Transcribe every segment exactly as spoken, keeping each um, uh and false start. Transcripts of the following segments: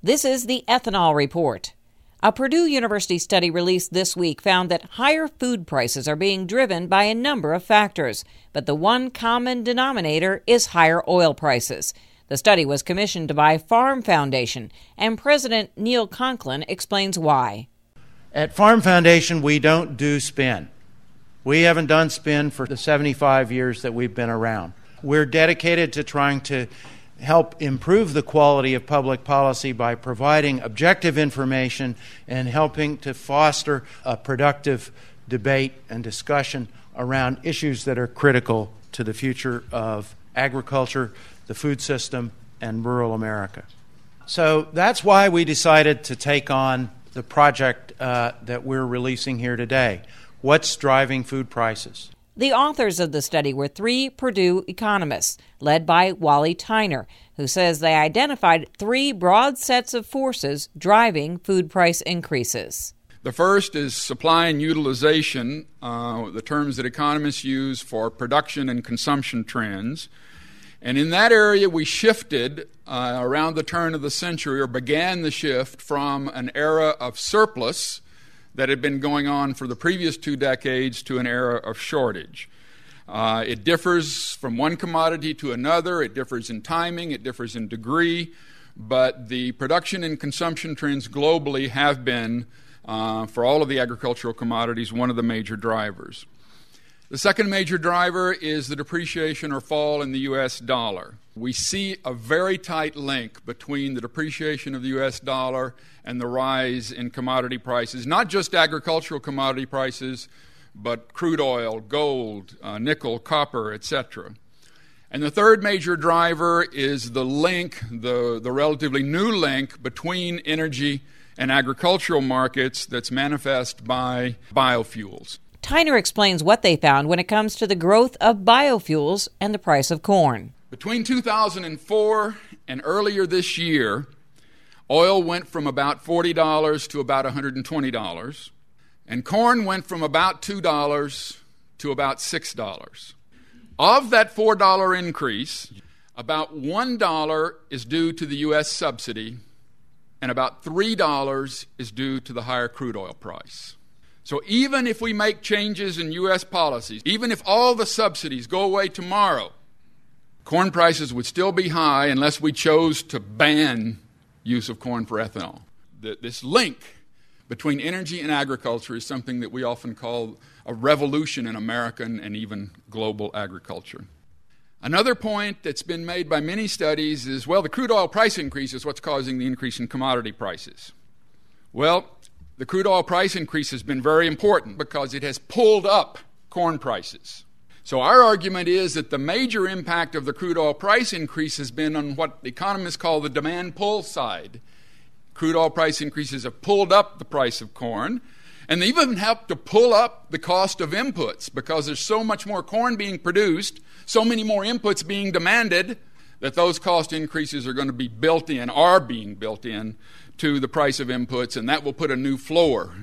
This is the Ethanol Report. A Purdue University study released this week found that higher food prices are being driven by a number of factors, but the one common denominator is higher oil prices. The study was commissioned by Farm Foundation, and President Neil Conklin explains why. At Farm Foundation, we don't do spin. We haven't done spin for the seventy-five years that we've been around. We're dedicated to trying to help improve the quality of public policy by providing objective information and helping to foster a productive debate and discussion around issues that are critical to the future of agriculture, the food system, and rural America. So that's why we decided to take on the project uh, that we're releasing here today. What's driving food prices? The authors of the study were three Purdue economists, led by Wally Tyner, who says they identified three broad sets of forces driving food price increases. The first is supply and utilization, uh, the terms that economists use for production and consumption trends. And in that area, we shifted uh, around the turn of the century, or began the shift from an era of surplus that had been going on for the previous two decades to an era of shortage. Uh, it differs from one commodity to another. It differs in timing. It differs in degree. But the production and consumption trends globally have been, uh, for all of the agricultural commodities, one of the major drivers. The second major driver is the depreciation or fall in the U S dollar. We see a very tight link between the depreciation of the U S dollar and the rise in commodity prices, not just agricultural commodity prices, but crude oil, gold, uh, nickel, copper, et cetera. And the third major driver is the link, the, the relatively new link between energy and agricultural markets that's manifest by biofuels. Tyner explains what they found when it comes to the growth of biofuels and the price of corn. Between two thousand four and earlier this year, oil went from about forty dollars to about one hundred twenty dollars, and corn went from about two dollars to about six dollars. Of that four dollar increase, about one dollar is due to the U S subsidy, and about three dollars is due to the higher crude oil price. So even if we make changes in U S policies, even if all the subsidies go away tomorrow, corn prices would still be high unless we chose to ban use of corn for ethanol. This link between energy and agriculture is something that we often call a revolution in American and even global agriculture. Another point that's been made by many studies is, well, the crude oil price increase is what's causing the increase in commodity prices. Well, the crude oil price increase has been very important because it has pulled up corn prices. So our argument is that the major impact of the crude oil price increase has been on what economists call the demand pull side. Crude oil price increases have pulled up the price of corn, and they even helped to pull up the cost of inputs because there's so much more corn being produced, so many more inputs being demanded, that those cost increases are going to be built in, are being built in, to the price of inputs, and that will put a new floor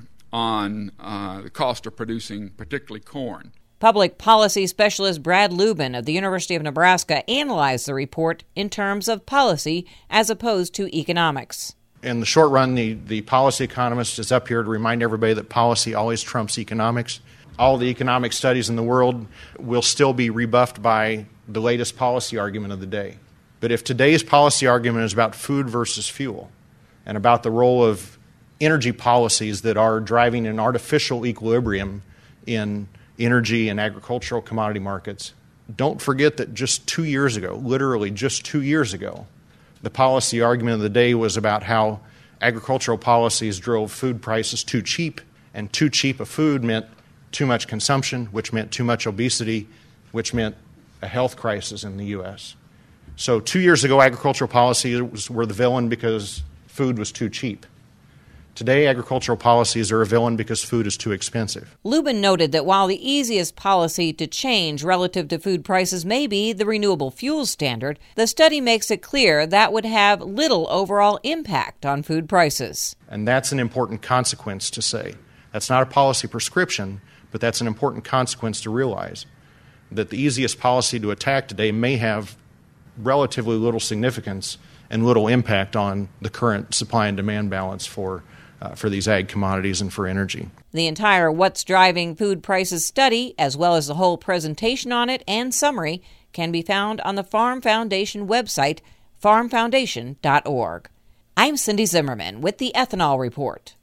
on uh, the cost of producing particularly corn. Public policy specialist Brad Lubin of the University of Nebraska analyzed the report in terms of policy as opposed to economics. In the short run, the, the policy economist is up here to remind everybody that policy always trumps economics. All the economic studies in the world will still be rebuffed by the latest policy argument of the day. But if today's policy argument is about food versus fuel, and about the role of energy policies that are driving an artificial equilibrium in energy and agricultural commodity markets, don't forget that just two years ago, literally just two years ago, the policy argument of the day was about how agricultural policies drove food prices too cheap, and too cheap a food meant too much consumption, which meant too much obesity, which meant a health crisis in the U S. So two years ago, agricultural policies were the villain because food was too cheap. Today, agricultural policies are a villain because food is too expensive. Lubin noted that while the easiest policy to change relative to food prices may be the renewable fuels standard, the study makes it clear that would have little overall impact on food prices. And that's an important consequence to say. That's not a policy prescription, but that's an important consequence to realize, that the easiest policy to attack today may have relatively little significance and little impact on the current supply and demand balance for uh, for these ag commodities and for energy. The entire What's Driving Food Prices study, as well as the whole presentation on it and summary, can be found on the Farm Foundation website, farm foundation dot org. I'm Cindy Zimmerman with the Ethanol Report.